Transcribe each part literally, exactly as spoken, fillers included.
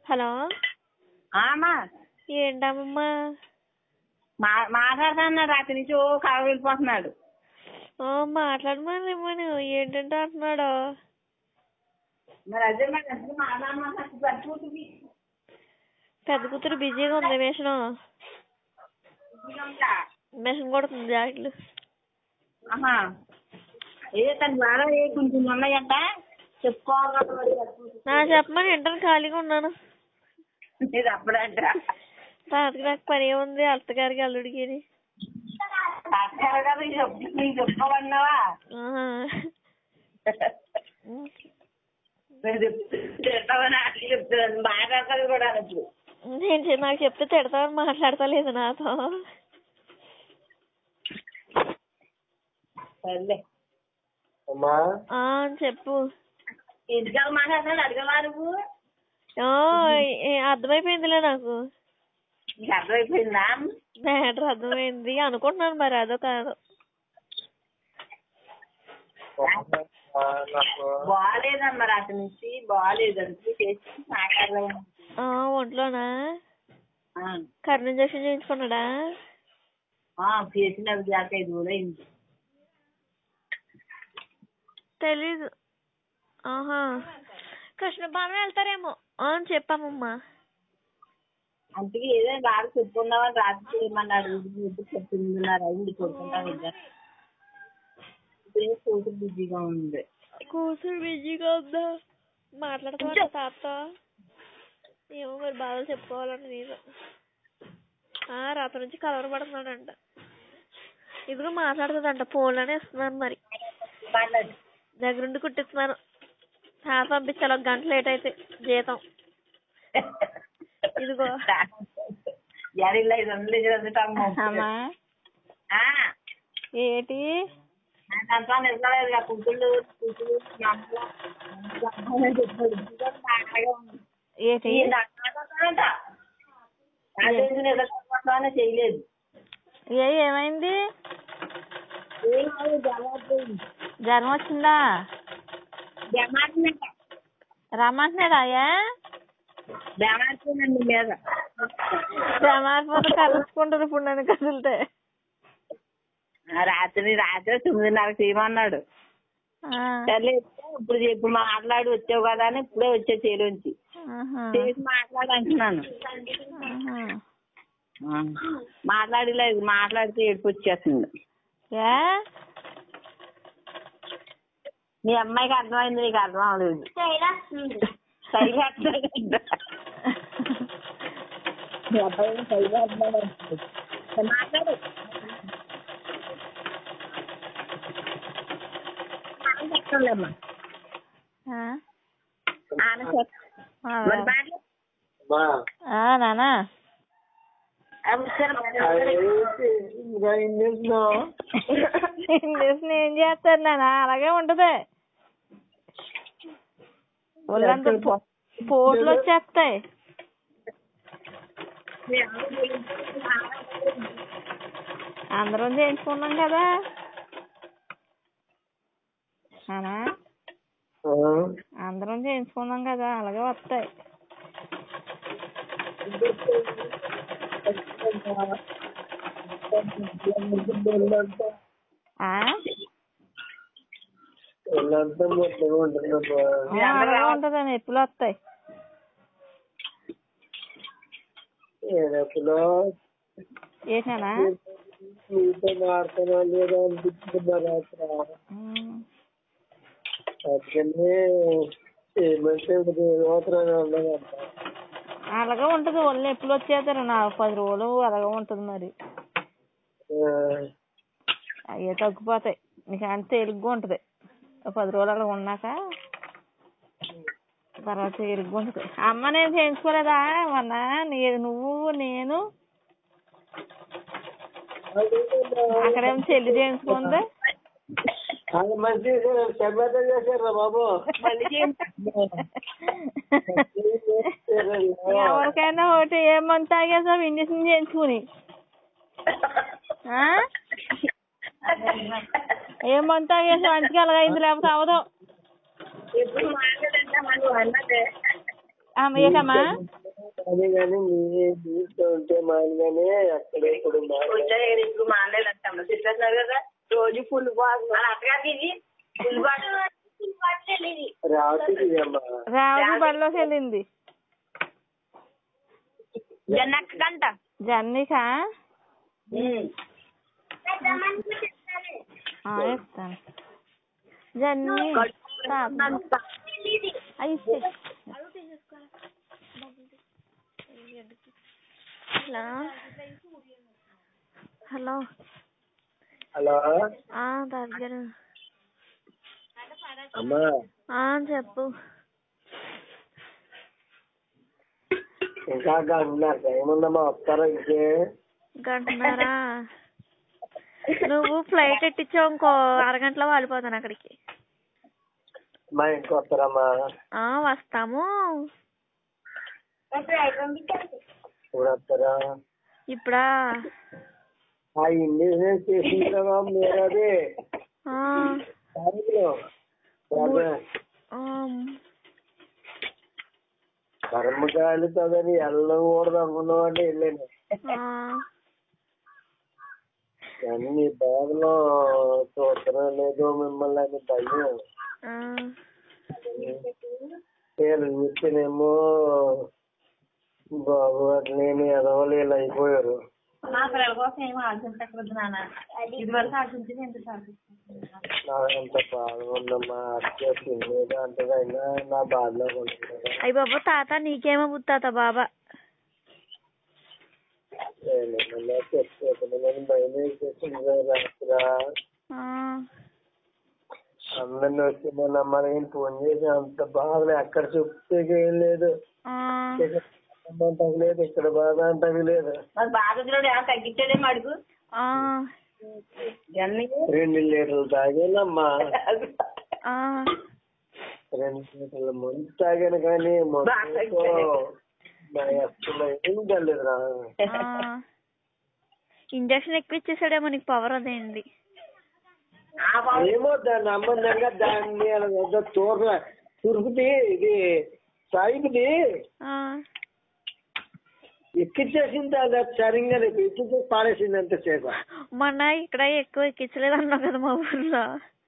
Hello అమ్మా ఏంటమ్మమ్మా మాట్లాడుతున్నాడు రాత్రి నుంచి ఓ కళ వెళ్ళిపోతున్నాడు. మాట్లాడమని ఇమ్మని ఏంటంటే అంటున్నాడు. మరి అదే పెద్ద కూతురు బిజీగా ఉంది. మిషన్ మిషన్ కొడుతుంది జాకెట్లు. ఏ తన ద్వారా ఏ కొంచెం ఉన్నాయంట చెప్పుకోవాలి. చెప్పమని ఇంటర్ ఖాళీగా ఉన్నాను. అప్పుడంట తాతకి నాకు పని ఉంది అత్తగారికి అల్లుడికి. చెప్పుకోమన్నావా? చెప్తాను బాగా కూడా నేను నాకు చెప్తే తిడతామని మాట్లాడతా లేదు నాతో. చెప్పు. ఎందుకు మాట్లాడతాడు అడగవా నువ్వు? అర్థమైపోయిందిలే నాకు. అర్థమైపోయిందా? మ్యాటర్ అర్థమైంది అనుకుంటున్నాను. మరి అదో కాదు. బాగాలేదమ్మా రాత్రి నుంచి బాగాలేదంటే చేసి మాట్లాడలేము. ఒంట్లోనా కర్ణ ఇంజక్షన్ చేయించుకున్నాడా? చేసిన జాక ఐదు రోజులు అయింది. తెలీదు. ఆహా కృష్ణపాలెం వెళ్తారేమో చెప్పామమ్మా. అందుకే ఏదైనా బాగా చెప్పుకున్నామని రాత్రి ఏమన్నాడు చెప్తున్నారు అయింది కొడుకుంటా వెళ్ళారు. కూతురు బిజీగా ఉంది. కూతురు బిజీగా ఉందా? మాట్లాడుకో తాతతో. ఏమో మరి బాధలు చెప్పుకోవాలంట నేను. రాత్రి నుంచి కలవరపడుతున్నాడంట. ఇదిగో మాట్లాడుతుందంట. ఫోన్లోనే ఇస్తున్నాను మరి దగ్గరుండి కుట్టిస్తున్నాను. తాత పంపించాలి ఒక గంట లేట్ అయితే జీతం. ఇదిగో ఏటి చేయలేదు. ఏ ఏమైంది? జ్వరం వచ్చిందా? రమ్మంటున్నాడా? బెమార్చిందండి మీద బెమారిపోతే కలుసుకుంటారు ఇప్పుడు నన్ను కదిలితే. రాత్రి రాత్రి తొమ్మిదిన్నరకు చేయమన్నాడు. సరే ఇప్పుడు ఇప్పుడు మాట్లాడి వచ్చావు కదా అని ఇప్పుడే వచ్చే చేలోంచి చేసి మాట్లాడి అంటున్నాను. మాట్లాడలేదు. మాట్లాడితే ఏడుపు వచ్చేస్తుంది. మీ అమ్మాయికి అర్థమైంది, నీకు అర్థం అవ్వలేదు. మాట్లాడు చెప్తాలేమ్మా. నానా ఇంజక్షన్ ఏం చేస్తారు నానా? అలాగే ఉంటది. ఒళ్ళంతా పోట్లు వచ్చేస్తాయి. అందరం చేయించుకున్నాం కదా నానా. అందరం చేయించుకున్నాం కదా అలాగే వస్తాయి. అలాగే ఉంటది. నొప్పులు వస్తాయి. ఏసానా అలాగే ఉంటది. ఒళ్ళు నొప్పులు వచ్చేస్తారు. నాకు పది రోజులు అలాగే ఉంటది. మరి అయ్యే తగ్గిపోతాయి. నీకు అంత తేలిగ్గా ఉంటది. పది రోజులు అలా ఉన్నాక తర్వాత తేలిగ్గా ఉంటది. అమ్మ నేను చేయించుకోలేదా మొన్న? నువ్వు నేను అక్కడేమో చెల్లి చేయించుకుంది. ఎవరికైనా ఒకటి ఏ మంత్ తాగేసావు ఇంజక్షన్ చేయించుకుని? ఏ మంత్ తాగేసావు? అందుకే అలాగైంది. లేకపోతే అవదు. ఏకమ్మా అదే కానీ నీతో ఉంటే మానగానే అక్కడే ఇప్పుడు ఇప్పుడు మానలేదంటాము సిచ్యువేషన్ కదా రోజు ఫుల్ బాగు అట్టగా ఫుల్ బాగు రాత్రి అమ్మా రావు బడిలోకి వెళ్ళింది జన్నక్క గంట జన్నికా ఇస్తాను జన్ని అయిస్తే హలో హలో దగ్గర అమ్మా చెప్పు. ఇంకా గంటన్నర టైం ఉందమ్మా, వస్తారా ఇంకే? గంటన్నరా? నువ్వు ఫ్లైట్ ఎట్టించావు, ఇంకో అరగంటలో వాలిపోతాను అక్కడికి. మా ఇంటికి వస్తారమ్మా? వస్తాము. ఇప్పుడు వస్తారా? ఇప్పుడా? ఆ ఇండియన్ చేసిందా మీరు? అది కర్మకాయలు చదని వెళ్ళకూడదు అనుకున్నామంటే వెళ్ళాను. కానీ మీ బాధలో చూడటం లేదు మిమ్మల్ని అని భయం. చూస్తేనేమో బాబు నేను ఎదవలేలు అయిపోయారు. నాకంత బాధ ఉందమ్మా. అక్క తినేది అంటది, అయినా నా బాధలో ఉంటున్నాను. అయ్యి బాబా తాత నీకేమో తాత బాబా చెప్తాను భయం వేసేసింది రాత్రా. అందరిని వచ్చి మొన్న అమ్మాయి ఫోన్ చేసి అంత బాధలు ఎక్కడ చెప్తే ఏం లేదు, లేదు ఇక్కడ బాధ అంటది లేదు. తగ్గించలేము అడుగు. రెండు లీటర్లు తాగానమ్మా, రెండు లీటర్ల ముందు తాగాను కానీ ఏం తెలియదురా. ఇంజక్షన్ ఎక్కువ ఇచ్చేసాడేమో నీకు పవర్ అదేంటి ఏమో దాన్ని అమ్మందంగా దాన్ని తోర తురుకుది ఇది సాయిది ఎక్కిచ్చేసింది. అది సరిగ్గా ఎక్కించేసి పాడేసింది అంతసేపు. మొన్న ఇక్కడ ఎక్కువ ఎక్కించలేదు అన్నావు కదా మా ఊర్లో.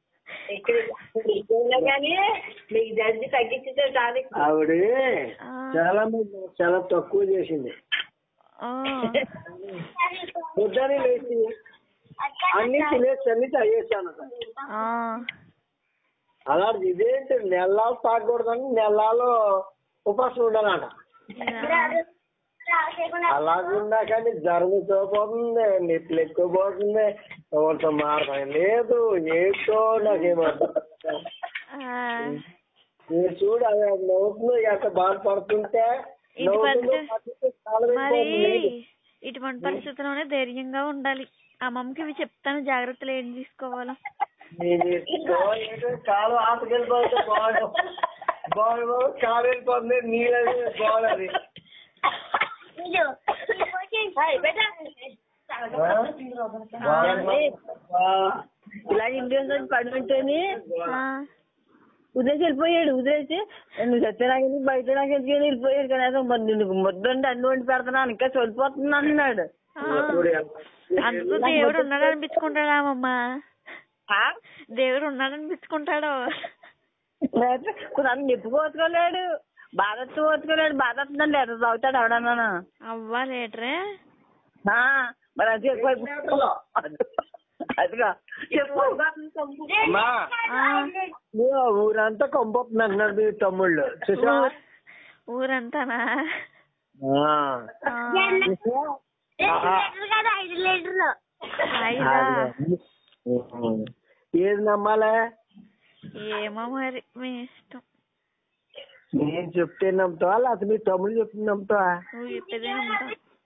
ఆవిడ చాలా చాలా తక్కువ చేసింది. పొద్దునే లేచి అన్ని తినేసి అన్ని తాగేసాను. అలాంటి ఇదేంటి నెలలు తాగకూడదని నెలలో ఉపాసం ఉండాలట. అలాగున్నా కానీ జ్వరంతో పోతుంది, నిప్పులు ఎక్కువ పోతుంది, ఎవరితో మార్గం లేదు. ఏదో నాకేమంట మీరు చూడు అవి నవ్వుతుంది ఎంత బాధపడుతుంటే. ఇటువంటి పరిస్థితుల్లోనే ధైర్యంగా ఉండాలి. అమ్మమ్మకి ఇవి చెప్తాను, జాగ్రత్తలు ఏం తీసుకోవాలో. కాలు ఆటకెళ్ళిపోతే బాగు బాగు కాలు వెళ్ళిపోతుంది, నీళ్ళది బాగుంది. ఇలా ఇండియన్ పడి ఉంటేని ఉదయం వెళ్ళిపోయాడు. ఉదయేసి నువ్వు చెప్తే నాకు బయట నాకు ఎందుకు వెళ్ళిపోయాడు. కానీ మరి ముద్దండి అన్ని వండి పెడుతున్నాను ఇంకా చనిపోతుంది అన్నాడు. అందుకు దేవుడు ఉన్నాడు అనిపించుకుంటాడామమ్మా, దేవుడు ఉన్నాడు అనిపించుకుంటాడు. నన్ను నిప్పు కోసుకోలేడు, బాధ కోసుకోలేడు. బాధ వస్తుందండి ఎర్ర తాగుతాడు ఎవడన్నా. అవ్వా లీటరే మరి అది అదిగా చెప్పు. ఊరంతా కొంపొస్తుంది అంటున్నారు మీ తమ్ముళ్ళు. ఊరంతానా? ఏది నమ్మాలా? ఏమో మరి మీ ఇష్టం. నేను చెప్తే నమ్ముతావా లేకపోతే మీ తమ్ముళ్ళు చెప్తే నమ్ముతావా? నువ్వు చెప్పేదే నమ్ముతా.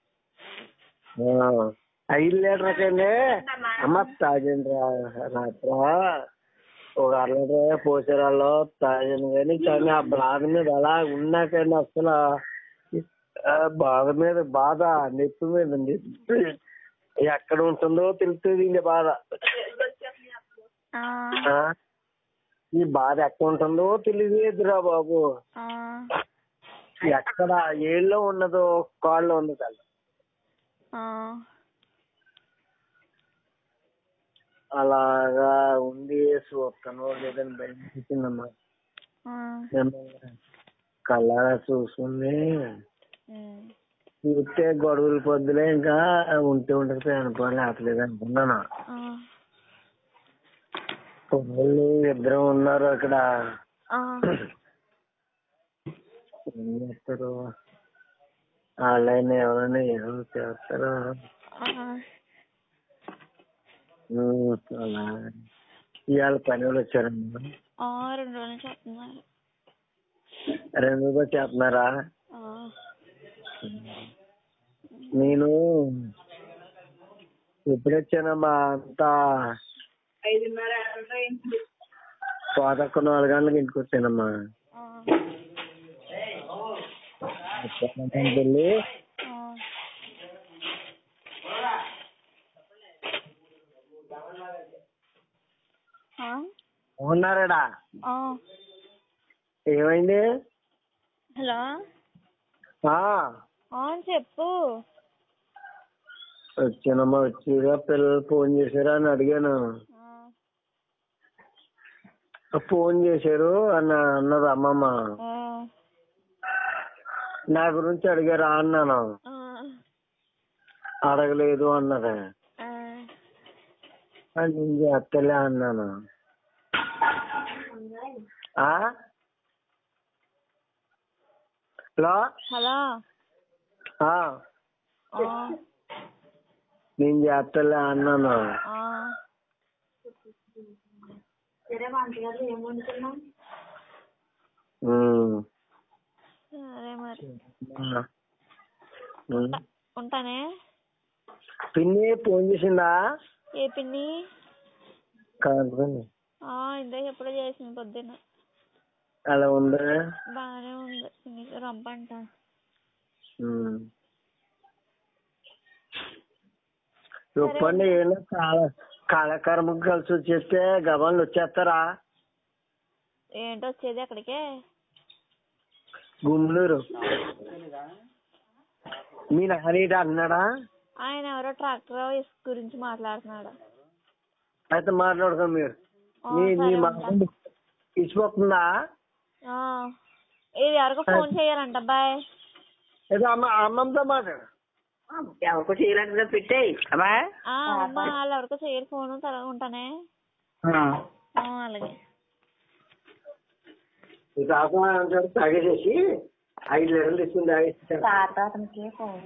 ఐదు లీటర్కండి అమ్మ తాగండి రా రాత్ర ఒక అర లీటర్ పోసారాల్లో తాగాను. కానీ కానీ ఆ బాధ మీద అలా ఉన్నాకండి అసలు బాధ మీద బాధ, నొప్పి మీద నొప్పి ఎక్కడ ఉంటుందో తెలుస్తుంది. ఈ బాధ ఈ బాధ ఎక్కడ ఉంటుందో తెలియదురా బాబు. ఎక్కడ ఏళ్ళలో ఉన్నదో కాళ్ళలో ఉంది తల. ఆ, అలాగా ఉండి చూస్తాను లేదని భయమేసిందమ్మా. ఆ, కళ్ళ చూసుకుని ఉమ్, చూస్తే గొడవలు పొద్దులే ఇంకా ఉంటే ఉంటుంది అనుకోని లేపలేదు అనుకున్నాను. ఆ, వాళ్ళు ఇద్దరు ఉన్నారు అక్కడ. ఆ, ఏం చేస్తారు వాళ్ళైనా ఎవరైనా ఏదో చేస్తారు. ఆ, ఉమ్, అలా ఇవాళ పని వాళ్ళు వచ్చారమ్మా. ఆ, రెండు రోజులు నుంచి వస్తున్నారు. రెండు రోజులు చేస్తున్నారా? ఆ, నేను ఎప్పుడు వచ్చానమ్మా అంతా ఐదున్నర పాతక్క నాలుగు గంటలకు ఇంటికి వచ్చానమ్మా. ఆ, వెళ్ళి ఆ, ఉన్నారాడా? ఆ, ఏమైంది? హలో, ఆ ఆ, చెప్పు. వచ్చానమ్మా. వచ్చిగా పిల్లలు ఫోన్ చేశారా అని అడిగాను. ఆ, ఫోన్ చేశారు అన్న అన్నది అమ్మమ్మ. ఆ, నా గురించి అడిగారా అన్నాను. ఆ, అడగలేదు అన్నది. ఆ, నేను చేస్తలే అన్నాను. ఆ? హలో, హలో, ఆ, ఆ, నేను చేస్తలే అన్నాను. ఆ, ఉమ్. సరే మరి ఉమ్. ఉంటానే. పిన్ని ఫోన్ చేసిందా? ఏ పిన్ని? కాదు ఆ, ఇందాక ఎప్పుడో చేసింది పొద్దున్న. అలా ఉందా? బాగానే ఉంది. నీకు రమ్మంట. ఉమ్. చెప్పండి. ఏమో కాల కాలకర్మకు కలిసి వచ్చేస్తే గబాలు వచ్చేస్తారా? ఏంటో వచ్చేది అక్కడికే. గుమ్లూరు. మీ నాన్న అన్నాడా? ఆయన ఎవరో ట్రాక్టర్ ఇసుక గురించి మాట్లాడుతున్నాడు. అయితే మాట్లాడుకో మీరు. ఆ, మీ మీ సరే, మాట ఉంటా. ఇచ్చిపోతుందా? ఆ, ఇది ఎవరికో ఫోన్ చేయాలంట. బాయ్. ఏదో అమ్మ అమ్మమ్మతో మాట్లాడు. ఎవరికో చేయాలంటే పెట్టేయి అమ్మా. ఆ, అమ్మ వాళ్ళు ఎవరికో చేయరు ఫోన్. తర్వాత ఉంటానే. ఆ, అలాగే. తాగేసేసి ఐదు లీటర్లు తీసుకుని తాగేసి